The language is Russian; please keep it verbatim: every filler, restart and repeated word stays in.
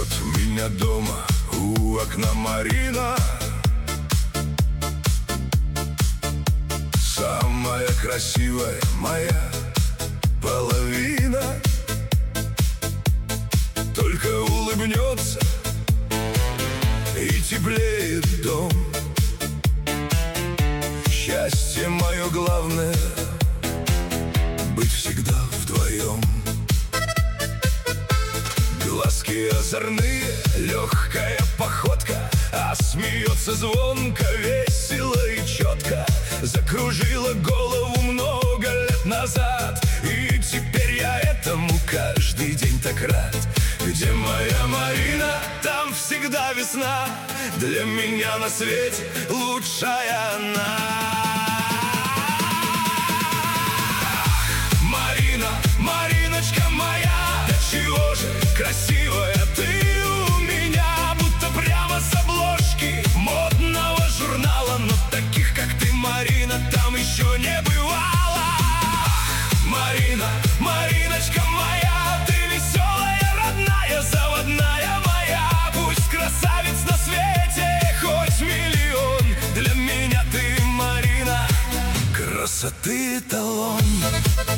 Ждет меня дома у окна Марина, самая красивая моя половина. Только улыбнется и теплеет дом. Счастье мое главное — быть всегда вдвоем. Глазки озорные, легкая походка, а смеется звонко, весело и четко. Закружила голову много лет назад, и теперь я этому каждый день так рад. Где моя Марина, там всегда весна. Для меня на свете лучшая она. Марина, Мариночка моя, да чего же красивая ты у меня, будто прямо с обложки модного журнала. Но таких, как ты, Марина, там еще не бывало. Марина, Мариночка моя, ты веселая, родная, заводная моя. Пусть красавиц на свете хоть миллион, для меня ты, Марина, красоты эталон.